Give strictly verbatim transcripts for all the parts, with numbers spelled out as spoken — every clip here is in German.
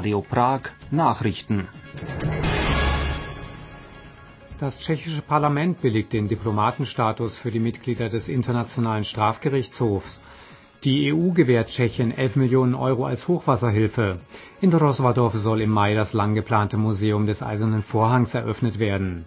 Radio Prag Nachrichten. Das tschechische Parlament billigt den Diplomatenstatus für die Mitglieder des Internationalen Strafgerichtshofs. Die E U gewährt Tschechien elf Millionen Euro als Hochwasserhilfe. In Rozvadov soll im Mai das lang geplante Museum des Eisernen Vorhangs eröffnet werden.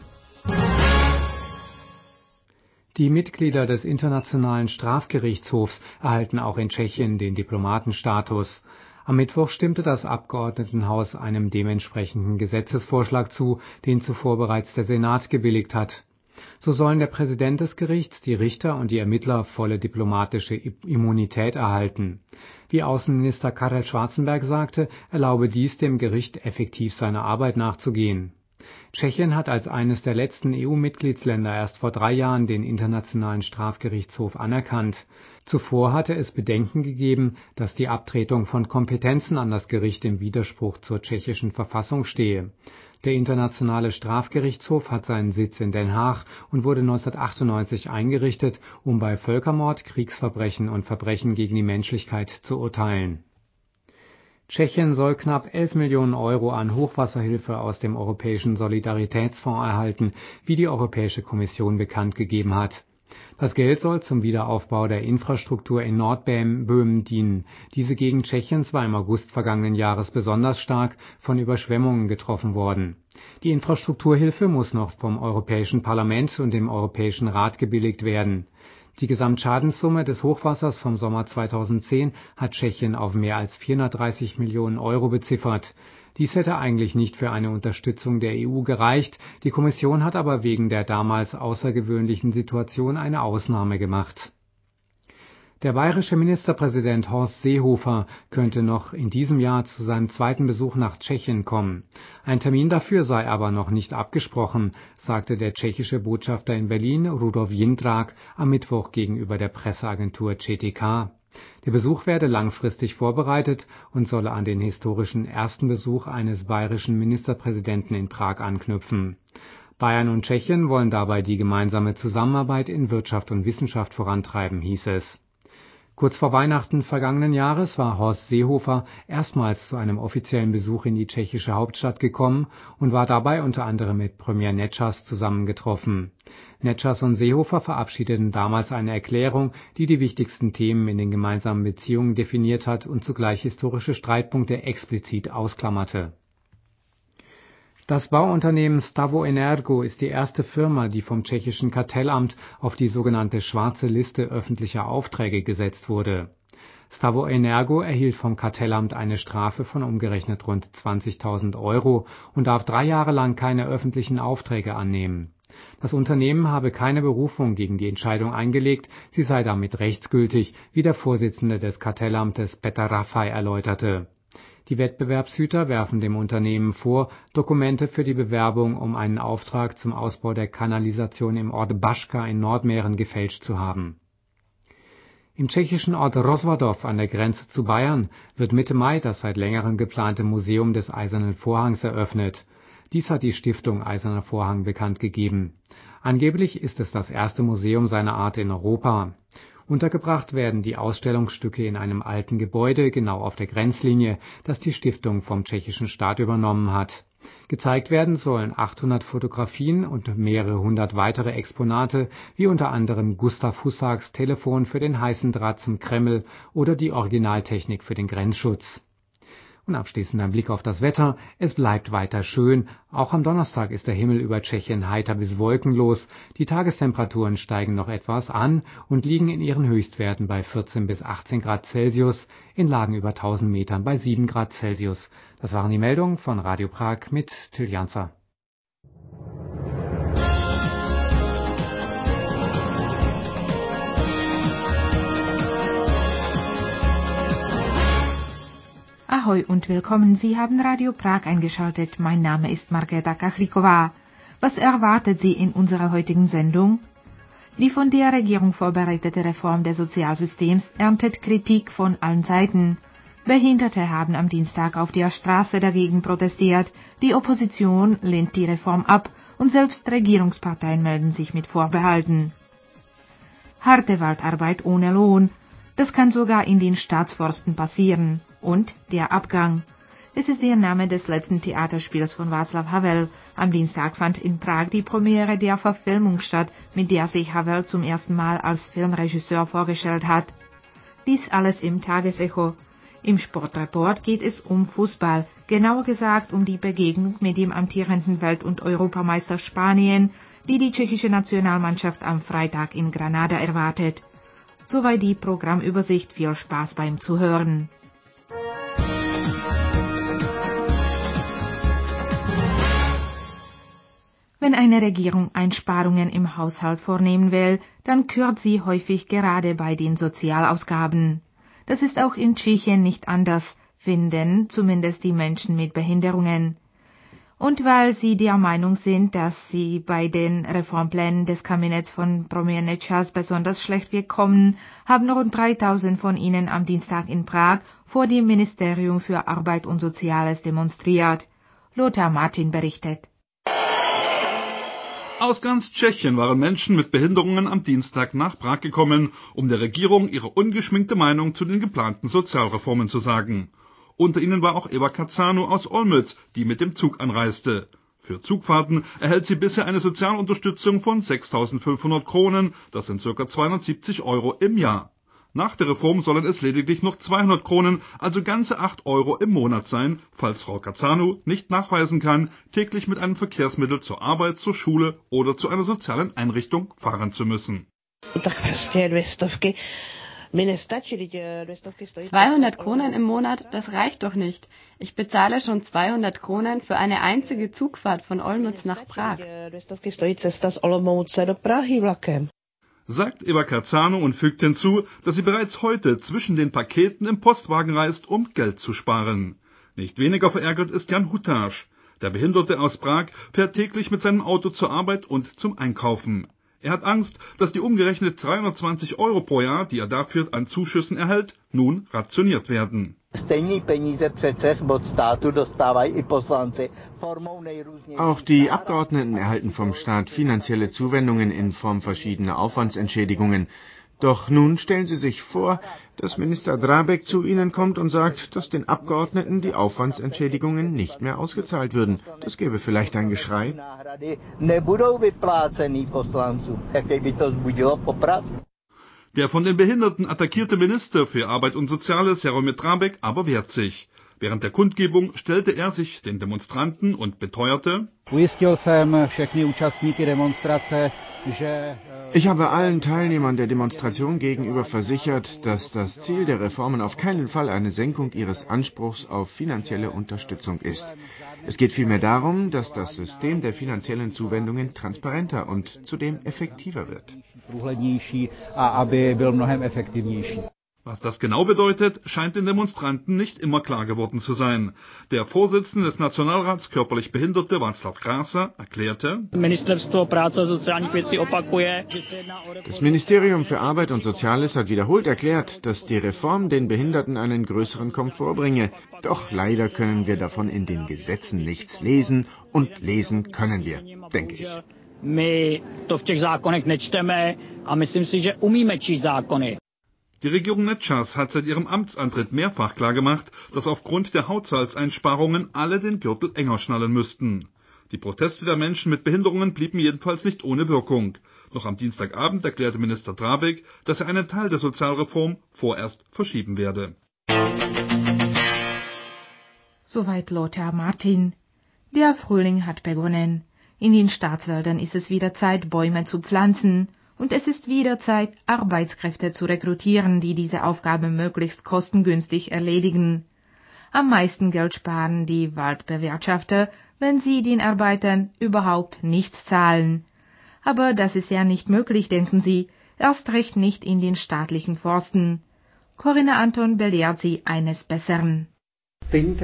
Die Mitglieder des Internationalen Strafgerichtshofs erhalten auch in Tschechien den Diplomatenstatus. Am Mittwoch stimmte das Abgeordnetenhaus einem dementsprechenden Gesetzesvorschlag zu, den zuvor bereits der Senat gebilligt hat. So sollen der Präsident des Gerichts, die Richter und die Ermittler volle diplomatische Immunität erhalten. Wie Außenminister Karel Schwarzenberg sagte, erlaube dies dem Gericht effektiv seiner Arbeit nachzugehen. Tschechien hat als eines der letzten E U-Mitgliedsländer erst vor drei Jahren den Internationalen Strafgerichtshof anerkannt. Zuvor hatte es Bedenken gegeben, dass die Abtretung von Kompetenzen an das Gericht im Widerspruch zur tschechischen Verfassung stehe. Der Internationale Strafgerichtshof hat seinen Sitz in Den Haag und wurde neunzehnhundertachtundneunzig eingerichtet, um bei Völkermord, Kriegsverbrechen und Verbrechen gegen die Menschlichkeit zu urteilen. Tschechien soll knapp elf Millionen Euro an Hochwasserhilfe aus dem Europäischen Solidaritätsfonds erhalten, wie die Europäische Kommission bekannt gegeben hat. Das Geld soll zum Wiederaufbau der Infrastruktur in Nordböhmen dienen. Diese Gegend Tschechiens war im August vergangenen Jahres besonders stark von Überschwemmungen getroffen worden. Die Infrastrukturhilfe muss noch vom Europäischen Parlament und dem Europäischen Rat gebilligt werden. Die Gesamtschadenssumme des Hochwassers vom Sommer zweitausendzehn hat Tschechien auf mehr als vierhundertdreißig Millionen Euro beziffert. Dies hätte eigentlich nicht für eine Unterstützung der E U gereicht, die Kommission hat aber wegen der damals außergewöhnlichen Situation eine Ausnahme gemacht. Der bayerische Ministerpräsident Horst Seehofer könnte noch in diesem Jahr zu seinem zweiten Besuch nach Tschechien kommen. Ein Termin dafür sei aber noch nicht abgesprochen, sagte der tschechische Botschafter in Berlin, Rudolf Jindřich, am Mittwoch gegenüber der Presseagentur C T K. Der Besuch werde langfristig vorbereitet und solle an den historischen ersten Besuch eines bayerischen Ministerpräsidenten in Prag anknüpfen. Bayern und Tschechien wollen dabei die gemeinsame Zusammenarbeit in Wirtschaft und Wissenschaft vorantreiben, hieß es. Kurz vor Weihnachten vergangenen Jahres war Horst Seehofer erstmals zu einem offiziellen Besuch in die tschechische Hauptstadt gekommen und war dabei unter anderem mit Premier Nečas zusammengetroffen. Nečas und Seehofer verabschiedeten damals eine Erklärung, die die wichtigsten Themen in den gemeinsamen Beziehungen definiert hat und zugleich historische Streitpunkte explizit ausklammerte. Das Bauunternehmen Stavo Energo ist die erste Firma, die vom tschechischen Kartellamt auf die sogenannte schwarze Liste öffentlicher Aufträge gesetzt wurde. Stavo Energo erhielt vom Kartellamt eine Strafe von umgerechnet rund zwanzigtausend Euro und darf drei Jahre lang keine öffentlichen Aufträge annehmen. Das Unternehmen habe keine Berufung gegen die Entscheidung eingelegt, sie sei damit rechtsgültig, wie der Vorsitzende des Kartellamtes Petr Rafaj erläuterte. Die Wettbewerbshüter werfen dem Unternehmen vor, Dokumente für die Bewerbung um einen Auftrag zum Ausbau der Kanalisation im Ort Baška in Nordmähren gefälscht zu haben. Im tschechischen Ort Rozvadov an der Grenze zu Bayern wird Mitte Mai das seit längerem geplante Museum des Eisernen Vorhangs eröffnet. Dies hat die Stiftung Eiserner Vorhang bekannt gegeben. Angeblich ist es das erste Museum seiner Art in Europa. Untergebracht werden die Ausstellungsstücke in einem alten Gebäude genau auf der Grenzlinie, das die Stiftung vom tschechischen Staat übernommen hat. Gezeigt werden sollen achthundert Fotografien und mehrere hundert weitere Exponate, wie unter anderem Gustav Husaks Telefon für den heißen Draht zum Kreml oder die Originaltechnik für den Grenzschutz. Und abschließend ein Blick auf das Wetter. Es bleibt weiter schön. Auch am Donnerstag ist der Himmel über Tschechien heiter bis wolkenlos. Die Tagestemperaturen steigen noch etwas an und liegen in ihren Höchstwerten bei vierzehn bis achtzehn Grad Celsius, in Lagen über tausend Metern bei sieben Grad Celsius. Das waren die Meldungen von Radio Prag mit Till Janzer. Ahoi und willkommen, Sie haben Radio Prag eingeschaltet. Mein Name ist Markéta Kachliková. Was erwartet Sie in unserer heutigen Sendung? Die von der Regierung vorbereitete Reform des Sozialsystems erntet Kritik von allen Seiten. Behinderte haben am Dienstag auf der Straße dagegen protestiert, die Opposition lehnt die Reform ab und selbst Regierungsparteien melden sich mit Vorbehalten. Harte Waldarbeit ohne Lohn, das kann sogar in den Staatsforsten passieren. Und der Abgang. Es ist der Name des letzten Theaterspiels von Václav Havel. Am Dienstag fand in Prag die Premiere der Verfilmung statt, mit der sich Havel zum ersten Mal als Filmregisseur vorgestellt hat. Dies alles im Tagesecho. Im Sportreport geht es um Fußball, genauer gesagt um die Begegnung mit dem amtierenden Welt- und Europameister Spanien, die die tschechische Nationalmannschaft am Freitag in Granada erwartet. Soweit die Programmübersicht. Viel Spaß beim Zuhören. Wenn eine Regierung Einsparungen im Haushalt vornehmen will, dann kürzt sie häufig gerade bei den Sozialausgaben. Das ist auch in Tschechien nicht anders, finden zumindest die Menschen mit Behinderungen. Und weil sie der Meinung sind, dass sie bei den Reformplänen des Kabinetts von Premiér Nečas besonders schlecht wegkommen, haben rund dreitausend von ihnen am Dienstag in Prag vor dem Ministerium für Arbeit und Soziales demonstriert. Lothar Martin berichtet. Aus ganz Tschechien waren Menschen mit Behinderungen am Dienstag nach Prag gekommen, um der Regierung ihre ungeschminkte Meinung zu den geplanten Sozialreformen zu sagen. Unter ihnen war auch Eva Karzanu aus Olmütz, die mit dem Zug anreiste. Für Zugfahrten erhält sie bisher eine Sozialunterstützung von sechstausendfünfhundert Kronen, das sind ca. zweihundertsiebzig Euro im Jahr. Nach der Reform sollen es lediglich noch zweihundert Kronen, also ganze acht Euro im Monat sein, falls Frau Karzanu nicht nachweisen kann, täglich mit einem Verkehrsmittel zur Arbeit, zur Schule oder zu einer sozialen Einrichtung fahren zu müssen. zweihundert Kronen im Monat, das reicht doch nicht. Ich bezahle schon zweihundert Kronen für eine einzige Zugfahrt von Olmütz nach Prag. Sagt Eva Karzanu und fügt hinzu, dass sie bereits heute zwischen den Paketen im Postwagen reist, um Geld zu sparen. Nicht weniger verärgert ist Jan Hutasch. Der Behinderte aus Prag fährt täglich mit seinem Auto zur Arbeit und zum Einkaufen. Er hat Angst, dass die umgerechnet dreihundertzwanzig Euro pro Jahr, die er dafür an Zuschüssen erhält, nun rationiert werden. Auch die Abgeordneten erhalten vom Staat finanzielle Zuwendungen in Form verschiedener Aufwandsentschädigungen. Doch nun stellen Sie sich vor, dass Minister Drabek zu Ihnen kommt und sagt, dass den Abgeordneten die Aufwandsentschädigungen nicht mehr ausgezahlt würden. Das gäbe vielleicht ein Geschrei. Der von den Behinderten attackierte Minister für Arbeit und Soziales, Jaromír Drabek, aber wehrt sich. Während der Kundgebung stellte er sich den Demonstranten und beteuerte: Ich habe allen Teilnehmern der Demonstration gegenüber versichert, dass das Ziel der Reformen auf keinen Fall eine Senkung ihres Anspruchs auf finanzielle Unterstützung ist. Es geht vielmehr darum, dass das System der finanziellen Zuwendungen transparenter und zudem effektiver wird. Was das genau bedeutet, scheint den Demonstranten nicht immer klar geworden zu sein. Der Vorsitzende des Nationalrats körperlich Behinderte, Václav Krása, erklärte: Das Ministerium für Arbeit und Soziales hat wiederholt erklärt, dass die Reform den Behinderten einen größeren Komfort bringe. Doch leider können wir davon in den Gesetzen nichts lesen, und lesen können wir, denke ich. My to v těch zákonech nečteme a myslím si, že umíme číst zákony. Die Regierung Nečas hat seit ihrem Amtsantritt mehrfach klargemacht, dass aufgrund der Haushaltseinsparungen alle den Gürtel enger schnallen müssten. Die Proteste der Menschen mit Behinderungen blieben jedenfalls nicht ohne Wirkung. Noch am Dienstagabend erklärte Minister Drabek, dass er einen Teil der Sozialreform vorerst verschieben werde. Soweit Lothar Martin. Der Frühling hat begonnen. In den Staatswäldern ist es wieder Zeit, Bäume zu pflanzen. Und es ist wieder Zeit, Arbeitskräfte zu rekrutieren, die diese Aufgabe möglichst kostengünstig erledigen. Am meisten Geld sparen die Waldbewirtschafter, wenn sie den Arbeitern überhaupt nichts zahlen. Aber das ist ja nicht möglich, denken sie, erst recht nicht in den staatlichen Forsten. Corinna Anton belehrt sie eines Besseren. Für den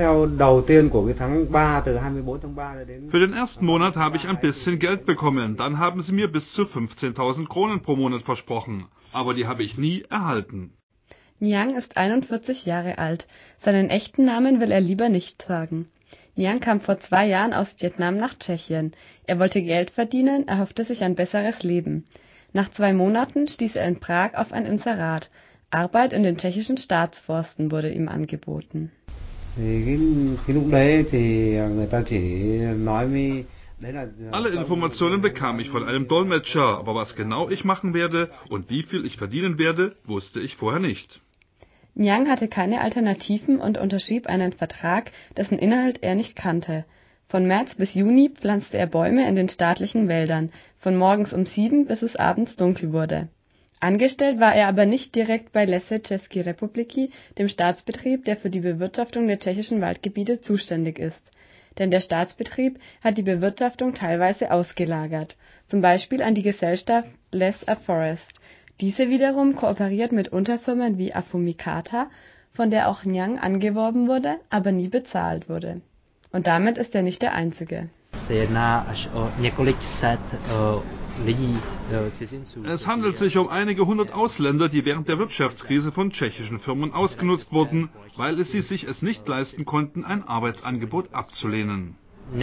ersten Monat habe ich ein bisschen Geld bekommen, dann haben sie mir bis zu fünfzehntausend Kronen pro Monat versprochen, aber die habe ich nie erhalten. Niang ist einundvierzig Jahre alt. Seinen echten Namen will er lieber nicht sagen. Niang kam vor zwei Jahren aus Vietnam nach Tschechien. Er wollte Geld verdienen, erhoffte sich ein besseres Leben. Nach zwei Monaten stieß er in Prag auf ein Inserat. Arbeit in den tschechischen Staatsforsten wurde ihm angeboten. Alle Informationen bekam ich von einem Dolmetscher, aber was genau ich machen werde und wie viel ich verdienen werde, wusste ich vorher nicht. Nyang hatte keine Alternativen und unterschrieb einen Vertrag, dessen Inhalt er nicht kannte. Von März bis Juni pflanzte er Bäume in den staatlichen Wäldern, von morgens um sieben bis es abends dunkel wurde. Angestellt war er aber nicht direkt bei Lesy České republiky, dem Staatsbetrieb, der für die Bewirtschaftung der tschechischen Waldgebiete zuständig ist. Denn der Staatsbetrieb hat die Bewirtschaftung teilweise ausgelagert, zum Beispiel an die Gesellschaft Les a Forest. Diese wiederum kooperiert mit Unterfirmen wie Afumicata, von der auch Nyang angeworben wurde, aber nie bezahlt wurde. Und damit ist er nicht der Einzige. Es handelt sich um einige hundert Ausländer, die während der Wirtschaftskrise von tschechischen Firmen ausgenutzt wurden, weil es sie sich es nicht leisten konnten, ein Arbeitsangebot abzulehnen.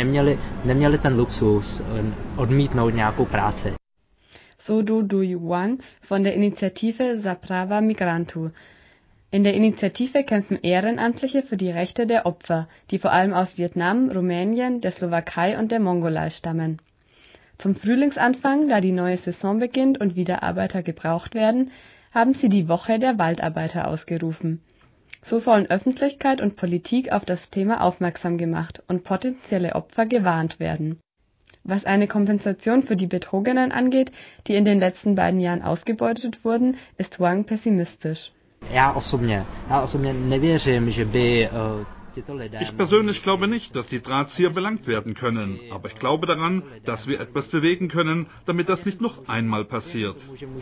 So Du Duy Wang von der Initiative Za prava migrantů. In der Initiative kämpfen Ehrenamtliche für die Rechte der Opfer, die vor allem aus Vietnam, Rumänien, der Slowakei und der Mongolei stammen. Zum Frühlingsanfang, da die neue Saison beginnt und wieder Arbeiter gebraucht werden, haben sie die Woche der Waldarbeiter ausgerufen. So sollen Öffentlichkeit und Politik auf das Thema aufmerksam gemacht und potenzielle Opfer gewarnt werden. Was eine Kompensation für die Betrogenen angeht, die in den letzten beiden Jahren ausgebeutet wurden, ist Wang pessimistisch. Ich persönlich glaube nicht, dass die Drahtzieher belangt werden können, aber ich glaube daran, dass wir etwas bewegen können, damit das nicht noch einmal passiert.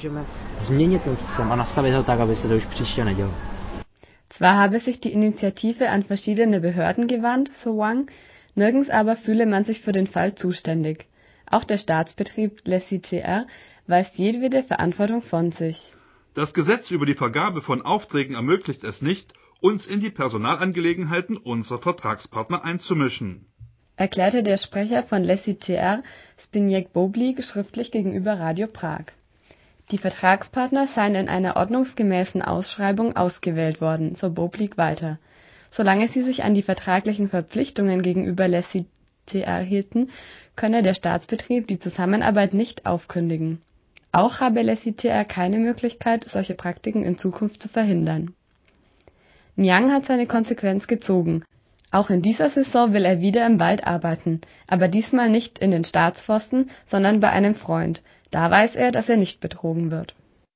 Zwar habe sich die Initiative an verschiedene Behörden gewandt, so Wang, nirgends aber fühle man sich für den Fall zuständig. Auch der Staatsbetrieb Lesy G R weist jedwede Verantwortung von sich. Das Gesetz über die Vergabe von Aufträgen ermöglicht es nicht, uns in die Personalangelegenheiten unserer Vertragspartner einzumischen, erklärte der Sprecher von Lesy G R, Zbigněk Boblik, schriftlich gegenüber Radio Prag. Die Vertragspartner seien in einer ordnungsgemäßen Ausschreibung ausgewählt worden, so Boblik weiter. Solange sie sich an die vertraglichen Verpflichtungen gegenüber Lesy G R hielten, könne der Staatsbetrieb die Zusammenarbeit nicht aufkündigen. Auch habe Lesy G R keine Möglichkeit, solche Praktiken in Zukunft zu verhindern. Nyang hat seine Konsequenz gezogen. Auch in dieser Saison will er wieder im Wald arbeiten, aber diesmal nicht in den Staatsforsten, sondern bei einem Freund. Da weiß er, dass er nicht betrogen wird.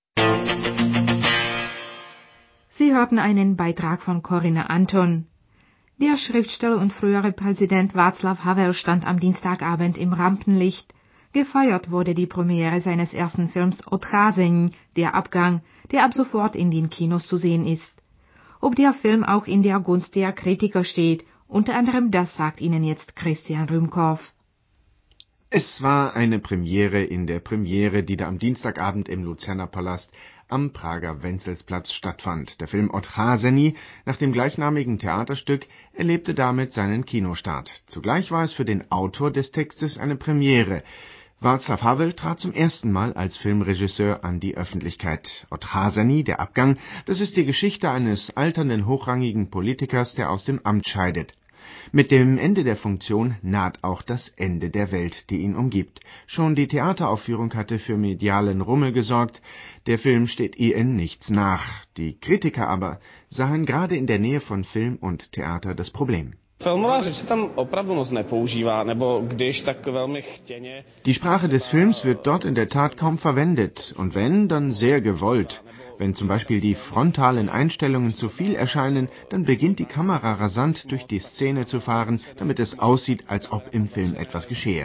Sie hörten einen Beitrag von Corinna Anton. Der Schriftsteller und frühere Präsident Václav Havel stand am Dienstagabend im Rampenlicht. Gefeiert wurde die Premiere seines ersten Films Odcházení, der Abgang, der ab sofort in den Kinos zu sehen ist. Ob der Film auch in der Gunst der Kritiker steht, unter anderem das sagt Ihnen jetzt Christian Rümkow. Es war eine Premiere in der Premiere, die da am Dienstagabend im Luzerner Palast am Prager Wenzelsplatz stattfand. Der Film Odcházení nach dem gleichnamigen Theaterstück erlebte damit seinen Kinostart. Zugleich war es für den Autor des Textes eine Premiere. Václav Havel trat zum ersten Mal als Filmregisseur an die Öffentlichkeit. Odcházení, der Abgang, das ist die Geschichte eines alternden hochrangigen Politikers, der aus dem Amt scheidet. Mit dem Ende der Funktion naht auch das Ende der Welt, die ihn umgibt. Schon die Theateraufführung hatte für medialen Rummel gesorgt. Der Film steht I N nichts nach. Die Kritiker aber sahen gerade in der Nähe von Film und Theater das Problem. Die Sprache des Films wird dort in der Tat kaum verwendet, und wenn, dann sehr gewollt. Wenn zum Beispiel die frontalen Einstellungen zu viel erscheinen, dann beginnt die Kamera rasant durch die Szene zu fahren, damit es aussieht, als ob im Film etwas geschehe.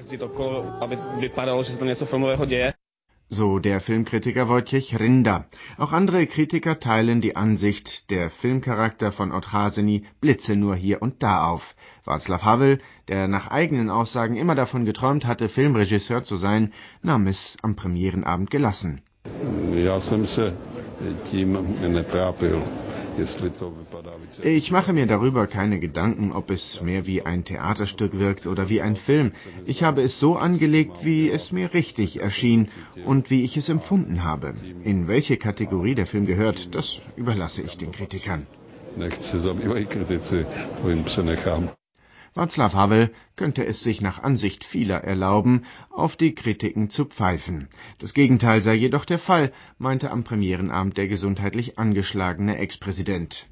So der Filmkritiker Wojciech Rinda. Auch andere Kritiker teilen die Ansicht, der Filmcharakter von Odcházení blitze nur hier und da auf. Václav Havel, der nach eigenen Aussagen immer davon geträumt hatte, Filmregisseur zu sein, nahm es am Premierenabend gelassen. Ich mache mir darüber keine Gedanken, ob es mehr wie ein Theaterstück wirkt oder wie ein Film. Ich habe es so angelegt, wie es mir richtig erschien und wie ich es empfunden habe. In welche Kategorie der Film gehört, das überlasse ich den Kritikern. Václav Havel könnte es sich nach Ansicht vieler erlauben, auf die Kritiken zu pfeifen. Das Gegenteil sei jedoch der Fall, meinte am Premierenabend der gesundheitlich angeschlagene Ex-Präsident.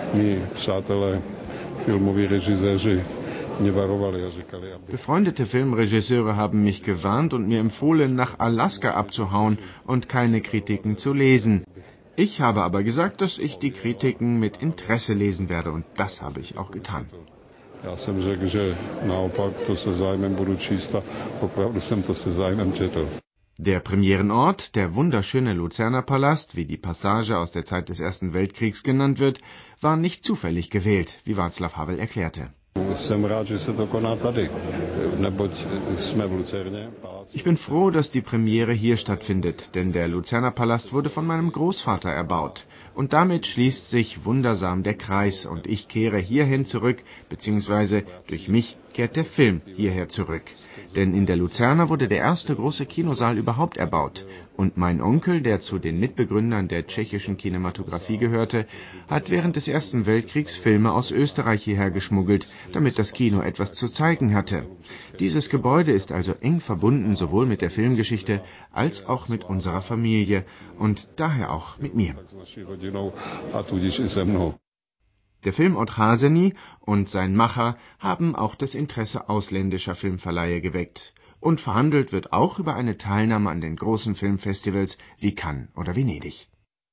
Befreundete Filmregisseure haben mich gewarnt und mir empfohlen, nach Alaska abzuhauen und keine Kritiken zu lesen. Ich habe aber gesagt, dass ich die Kritiken mit Interesse lesen werde, und das habe ich auch getan. Já jsem řekl, že naopak to se zájmem budu číst a opravdu jsem to se zájmem četl. Der Premierenort, der wunderschöne Luzerner Palast, wie die Passage aus der Zeit des Ersten Weltkriegs genannt wird, war nicht zufällig gewählt, wie Václav Havel erklärte. Ich bin froh, dass die Premiere hier stattfindet, denn der Luzerner Palast wurde von meinem Großvater erbaut. Und damit schließt sich wundersam der Kreis und ich kehre hierhin zurück, beziehungsweise durch mich kehrt der Film hierher zurück. Denn in der Luzerner wurde der erste große Kinosaal überhaupt erbaut. Und mein Onkel, der zu den Mitbegründern der tschechischen Kinematografie gehörte, hat während des Ersten Weltkriegs Filme aus Österreich hierher geschmuggelt, damit das Kino etwas zu zeigen hatte. Dieses Gebäude ist also eng verbunden sowohl mit der Filmgeschichte als auch mit unserer Familie und daher auch mit mir. Der Filmort Házeny und sein Macher haben auch das Interesse ausländischer Filmverleihe geweckt. Und verhandelt wird auch über eine Teilnahme an den großen Filmfestivals wie Cannes oder Venedig.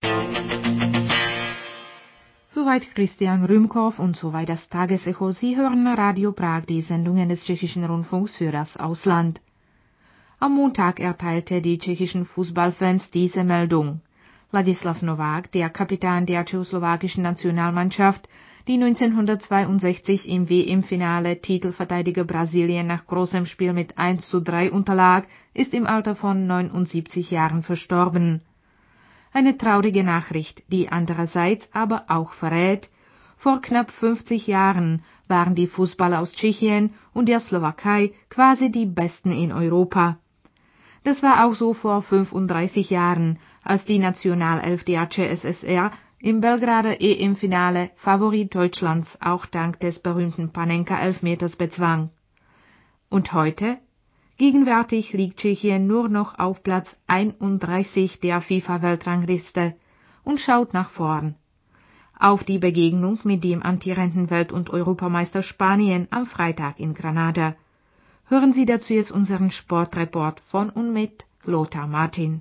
Soweit Christian Rümkow und soweit das Tagesecho. Sie hören Radio Prag, die Sendungen des tschechischen Rundfunks für das Ausland. Am Montag erteilte die tschechischen Fußballfans diese Meldung. Ladislav Novák, der Kapitän der tschechoslowakischen Nationalmannschaft, die neunzehnhundertzweiundsechzig im W M-Finale Titelverteidiger Brasilien nach großem Spiel mit eins zu drei unterlag, ist im Alter von neunundsiebzig Jahren verstorben. Eine traurige Nachricht, die andererseits aber auch verrät: Vor knapp fünfzig Jahren waren die Fußballer aus Tschechien und der Slowakei quasi die Besten in Europa. Das war auch so vor fünfunddreißig Jahren, als die Nationalelf der C S S R im Belgrader E M-Finale Favorit Deutschlands auch dank des berühmten Panenka-Elfmeters bezwang. Und heute? Gegenwärtig liegt Tschechien nur noch auf Platz einunddreißig der FIFA-Weltrangliste und schaut nach vorn. Auf die Begegnung mit dem amtierenden Welt- und Europameister Spanien am Freitag in Granada. Hören Sie dazu jetzt unseren Sportreport von und mit Lothar Martin.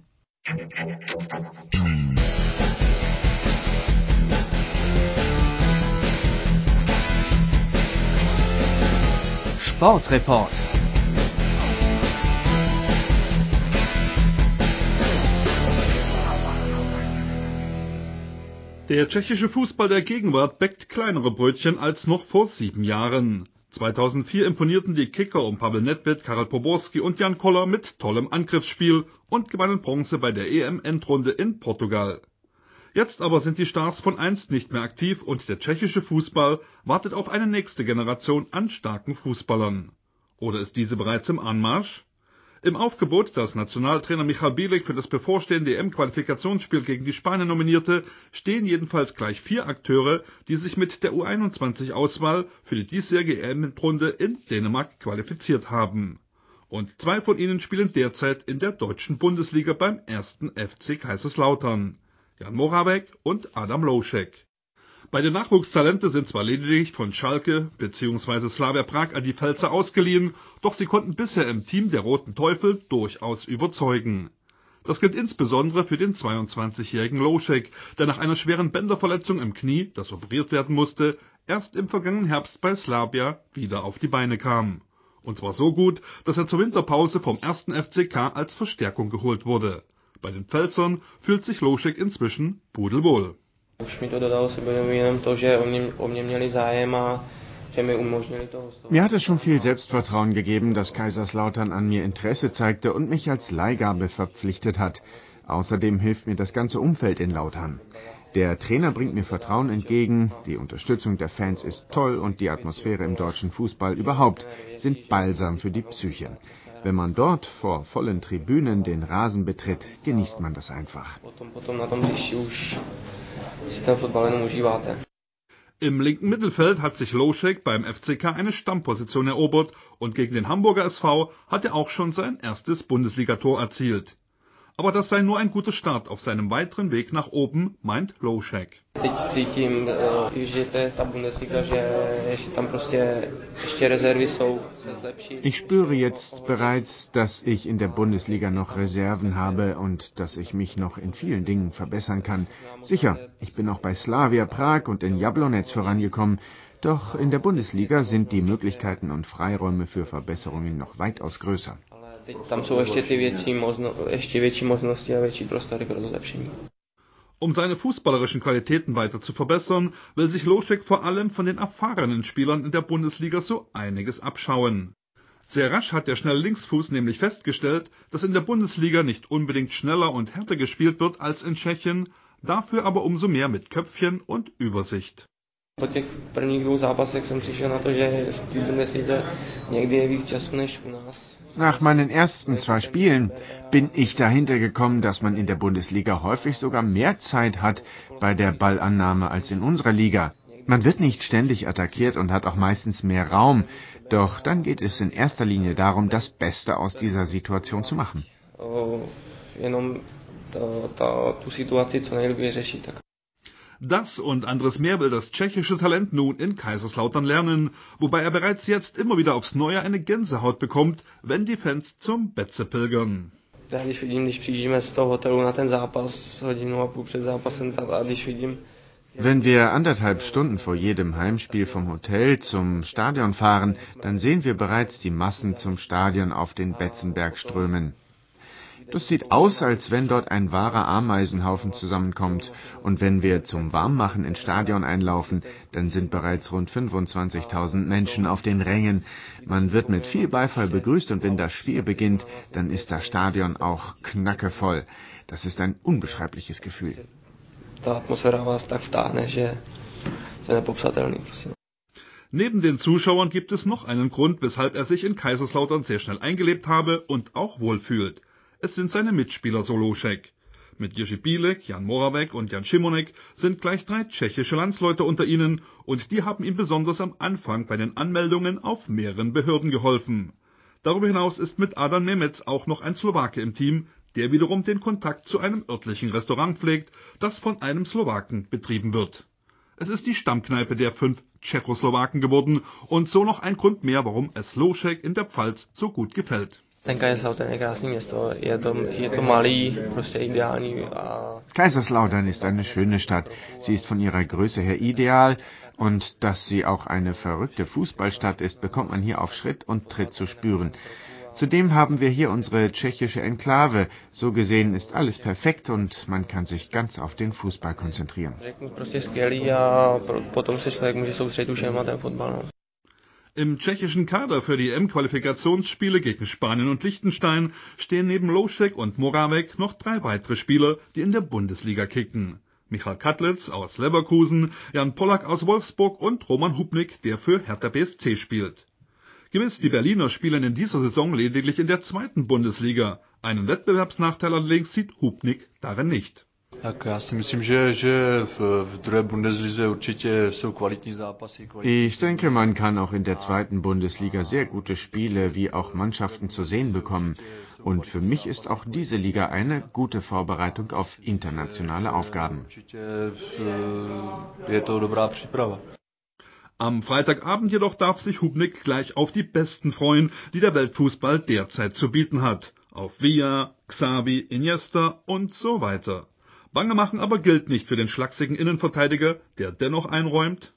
Sportreport. Der tschechische Fußball der Gegenwart bäckt kleinere Brötchen als noch vor sieben Jahren. zweitausendvier imponierten die Kicker um Pavel Nedvěd, Karel Poborský und Jan Koller mit tollem Angriffsspiel und gewannen Bronze bei der E M-Endrunde in Portugal. Jetzt aber sind die Stars von einst nicht mehr aktiv und der tschechische Fußball wartet auf eine nächste Generation an starken Fußballern. Oder ist diese bereits im Anmarsch? Im Aufgebot, das Nationaltrainer Michal Bielik für das bevorstehende E M-Qualifikationsspiel gegen die Spanier nominierte, stehen jedenfalls gleich vier Akteure, die sich mit der U einundzwanzig-Auswahl für die diesjährige E M-Endrunde in Dänemark qualifiziert haben. Und zwei von ihnen spielen derzeit in der deutschen Bundesliga beim ersten F C Kaiserslautern: Jan Moravec und Adam Loušek. Beide Nachwuchstalente sind zwar lediglich von Schalke bzw. Slavia Prag an die Pfälzer ausgeliehen, doch sie konnten bisher im Team der Roten Teufel durchaus überzeugen. Das gilt insbesondere für den zweiundzwanzigjährigen Loušek, der nach einer schweren Bänderverletzung im Knie, das operiert werden musste, erst im vergangenen Herbst bei Slavia wieder auf die Beine kam. Und zwar so gut, dass er zur Winterpause vom ersten F C K als Verstärkung geholt wurde. Bei den Pfälzern fühlt sich Loušek inzwischen pudelwohl. Mir hat es schon viel Selbstvertrauen gegeben, dass Kaiserslautern an mir Interesse zeigte und mich als Leihgabe verpflichtet hat. Außerdem hilft mir das ganze Umfeld in Lautern. Der Trainer bringt mir Vertrauen entgegen, die Unterstützung der Fans ist toll und die Atmosphäre im deutschen Fußball überhaupt sind Balsam für die Psyche. Wenn man dort vor vollen Tribünen den Rasen betritt, genießt man das einfach. Im linken Mittelfeld hat sich Loschek beim F C K eine Stammposition erobert und gegen den Hamburger S V hat er auch schon sein erstes Bundesligator erzielt. Aber das sei nur ein guter Start auf seinem weiteren Weg nach oben, meint Loschek. Ich spüre jetzt bereits, dass ich in der Bundesliga noch Reserven habe und dass ich mich noch in vielen Dingen verbessern kann. Sicher, ich bin auch bei Slavia Prag und in Jablonec vorangekommen, doch in der Bundesliga sind die Möglichkeiten und Freiräume für Verbesserungen noch weitaus größer. Um seine fußballerischen Qualitäten weiter zu verbessern, will sich Loschek vor allem von den erfahrenen Spielern in der Bundesliga so einiges abschauen. Sehr rasch hat der schnelle Linksfuß nämlich festgestellt, dass in der Bundesliga nicht unbedingt schneller und härter gespielt wird als in Tschechien, dafür aber umso mehr mit Köpfchen und Übersicht. Po těch prvních dvou zápasech jsem přišel na to, že v té Bundeslize někdy je víc času než u nás. Nach meinen ersten zwei Spielen bin ich dahinter gekommen, dass man in der Bundesliga häufig sogar mehr Zeit hat bei der Ballannahme als in unserer Liga. Man wird nicht ständig attackiert und hat auch meistens mehr Raum, doch dann geht es in erster Linie darum, das Beste aus dieser Situation zu machen. Das und anderes mehr will das tschechische Talent nun in Kaiserslautern lernen, wobei er bereits jetzt immer wieder aufs Neue eine Gänsehaut bekommt, wenn die Fans zum Betze pilgern. Wenn wir anderthalb Stunden vor jedem Heimspiel vom Hotel zum Stadion fahren, dann sehen wir bereits die Massen zum Stadion auf den Betzenberg strömen. Das sieht aus, als wenn dort ein wahrer Ameisenhaufen zusammenkommt. Und wenn wir zum Warmmachen ins Stadion einlaufen, dann sind bereits rund fünfundzwanzigtausend Menschen auf den Rängen. Man wird mit viel Beifall begrüßt und wenn das Spiel beginnt, dann ist das Stadion auch knackevoll. Das ist ein unbeschreibliches Gefühl. Neben den Zuschauern gibt es noch einen Grund, weshalb er sich in Kaiserslautern sehr schnell eingelebt habe und auch wohlfühlt. Es sind seine Mitspieler, so Loschek. Mit Jiří Bílek, Jan Moravec und Jan Šimonek sind gleich drei tschechische Landsleute unter ihnen und die haben ihm besonders am Anfang bei den Anmeldungen auf mehreren Behörden geholfen. Darüber hinaus ist mit Adam Nemec auch noch ein Slowake im Team, der wiederum den Kontakt zu einem örtlichen Restaurant pflegt, das von einem Slowaken betrieben wird. Es ist die Stammkneipe der fünf Tschechoslowaken geworden und so noch ein Grund mehr, warum es Loschek in der Pfalz so gut gefällt. Kaiserslautern ist eine schöne Stadt. Sie ist von ihrer Größe her ideal und dass sie auch eine verrückte Fußballstadt ist, bekommt man hier auf Schritt und Tritt zu spüren. Zudem haben wir hier unsere tschechische Enklave. So gesehen ist alles perfekt und man kann sich ganz auf den Fußball konzentrieren. Im tschechischen Kader für die E M-Qualifikationsspiele gegen Spanien und Liechtenstein stehen neben Loschek und Moravec noch drei weitere Spieler, die in der Bundesliga kicken. Michal Katlitz aus Leverkusen, Jan Pollak aus Wolfsburg und Roman Hubnik, der für Hertha B S C spielt. Gewiss, die Berliner spielen in dieser Saison lediglich in der zweiten Bundesliga. Einen Wettbewerbsnachteil allerdings sieht Hubnik darin nicht. Ich denke, man kann auch in der zweiten Bundesliga sehr gute Spiele wie auch Mannschaften zu sehen bekommen. Und für mich ist auch diese Liga eine gute Vorbereitung auf internationale Aufgaben. Am Freitagabend jedoch darf sich Hubnik gleich auf die Besten freuen, die der Weltfußball derzeit zu bieten hat. Auf Villa, Xavi, Iniesta und so weiter. Bange machen aber gilt nicht für den schlachsigen Innenverteidiger, der dennoch einräumt: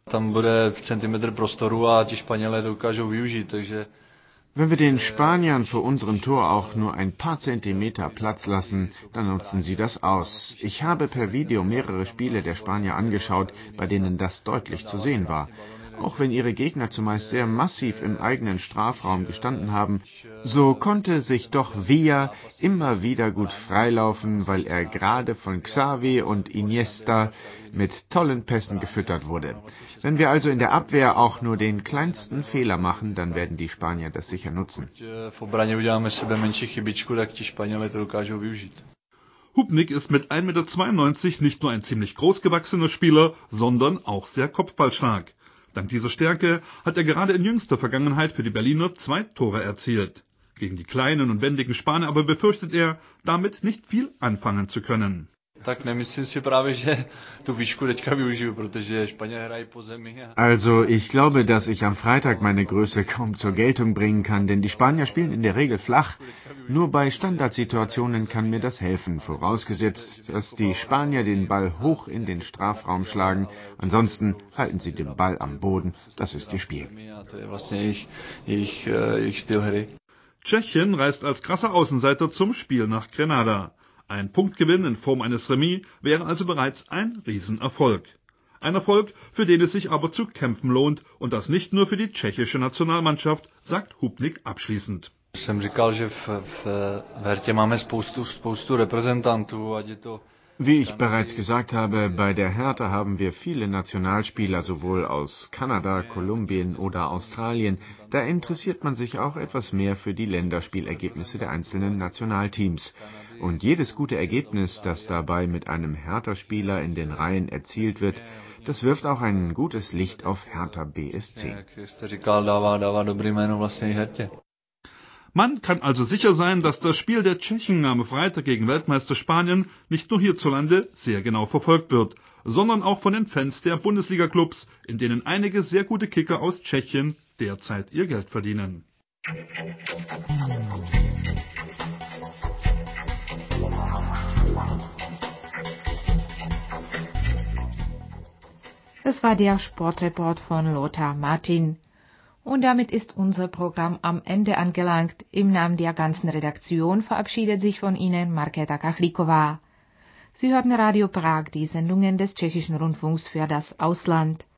Wenn wir den Spaniern vor unserem Tor auch nur ein paar Zentimeter Platz lassen, dann nutzen sie das aus. Ich habe per Video mehrere Spiele der Spanier angeschaut, bei denen das deutlich zu sehen war. Auch wenn ihre Gegner zumeist sehr massiv im eigenen Strafraum gestanden haben, so konnte sich doch Villa immer wieder gut freilaufen, weil er gerade von Xavi und Iniesta mit tollen Pässen gefüttert wurde. Wenn wir also in der Abwehr auch nur den kleinsten Fehler machen, dann werden die Spanier das sicher nutzen. Hubnik ist mit ein Meter zweiundneunzig nicht nur ein ziemlich großgewachsener Spieler, sondern auch sehr kopfballstark. Dank dieser Stärke hat er gerade in jüngster Vergangenheit für die Berliner zwei Tore erzielt. Gegen die kleinen und wendigen Spanier aber befürchtet er, damit nicht viel anfangen zu können. Also ich glaube, dass ich am Freitag meine Größe kaum zur Geltung bringen kann, denn die Spanier spielen in der Regel flach. Nur bei Standardsituationen kann mir das helfen, vorausgesetzt, dass die Spanier den Ball hoch in den Strafraum schlagen. Ansonsten halten sie den Ball am Boden. Das ist ihr Spiel. Tschechien reist als krasser Außenseiter zum Spiel nach Grenada. Ein Punktgewinn in Form eines Remis wäre also bereits ein Riesenerfolg. Ein Erfolg, für den es sich aber zu kämpfen lohnt, und das nicht nur für die tschechische Nationalmannschaft, sagt Hubnik abschließend. Wie ich bereits gesagt habe, bei der Hertha haben wir viele Nationalspieler, sowohl aus Kanada, Kolumbien oder Australien. Da interessiert man sich auch etwas mehr für die Länderspielergebnisse der einzelnen Nationalteams. Und jedes gute Ergebnis, das dabei mit einem Hertha-Spieler in den Reihen erzielt wird, das wirft auch ein gutes Licht auf Hertha B S C. Man kann also sicher sein, dass das Spiel der Tschechen am Freitag gegen Weltmeister Spanien nicht nur hierzulande sehr genau verfolgt wird, sondern auch von den Fans der Bundesliga-Clubs, in denen einige sehr gute Kicker aus Tschechien derzeit ihr Geld verdienen. Das war der Sportreport von Lothar Martin. Und damit ist unser Programm am Ende angelangt. Im Namen der ganzen Redaktion verabschiedet sich von Ihnen Markéta Kachliková. Sie hörten Radio Prag, die Sendungen des Tschechischen Rundfunks für das Ausland.